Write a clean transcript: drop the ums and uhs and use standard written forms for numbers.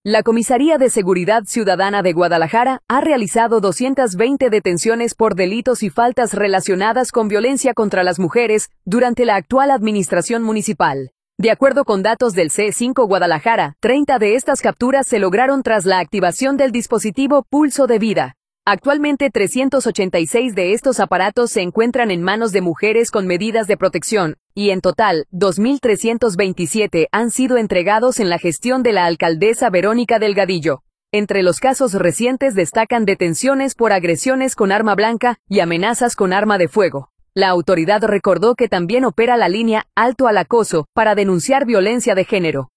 La Comisaría de Seguridad Ciudadana de Guadalajara ha realizado 220 detenciones por delitos y faltas relacionadas con violencia contra las mujeres durante la actual administración municipal. De acuerdo con datos del C5 Guadalajara, 30 de estas capturas se lograron tras la activación del dispositivo Pulso de Vida. Actualmente 386 de estos aparatos se encuentran en manos de mujeres con medidas de protección, y en total, 2.327 han sido entregados en la gestión de la alcaldesa Verónica Delgadillo. Entre los casos recientes destacan detenciones por agresiones con arma blanca y amenazas con arma de fuego. La autoridad recordó que también opera la línea Alto al Acoso para denunciar violencia de género.